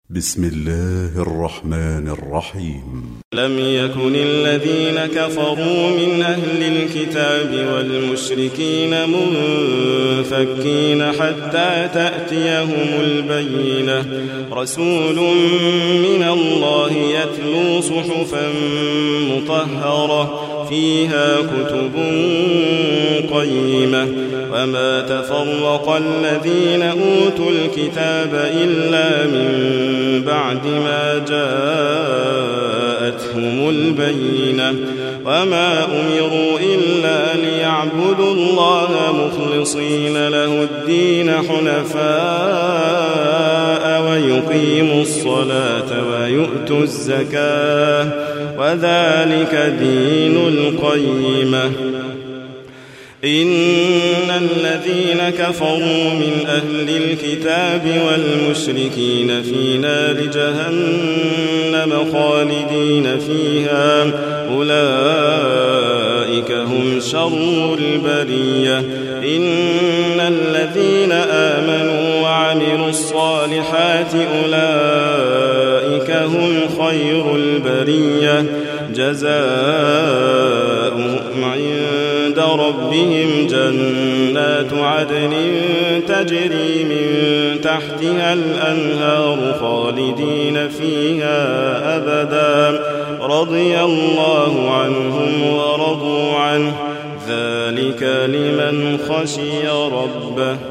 بسم الله الرحمن الرحيم. لم يكن الذين كفروا من أهل الكتاب والمشركين منفكين حتى تأتيهم البينة، رسول من الله يتلو صحفا مطهرة فيها كتب قيمة، وما تفرق الذين أوتوا الكتاب إلا من بعد ما جاءتهم البينة، وما أمروا إلا ليعبدوا الله مخلصين له الدين حنفاء ويقيموا الصلاة ويؤتوا الزكاة وذلك دين القيمة. إن الذين كفروا من أهل الكتاب والمشركين في نار جهنم خالدين فيها، أولئك هم شر البرية. إن الذين آمنوا وعملوا الصالحات أولئك هم خير البرية، جزاؤهم عند ربهم جنات عدن تجري من تحتها الأنهار خالدين فيها أبدا، رضي الله عنهم ورضوا عنه، ذلك لمن خشي ربه.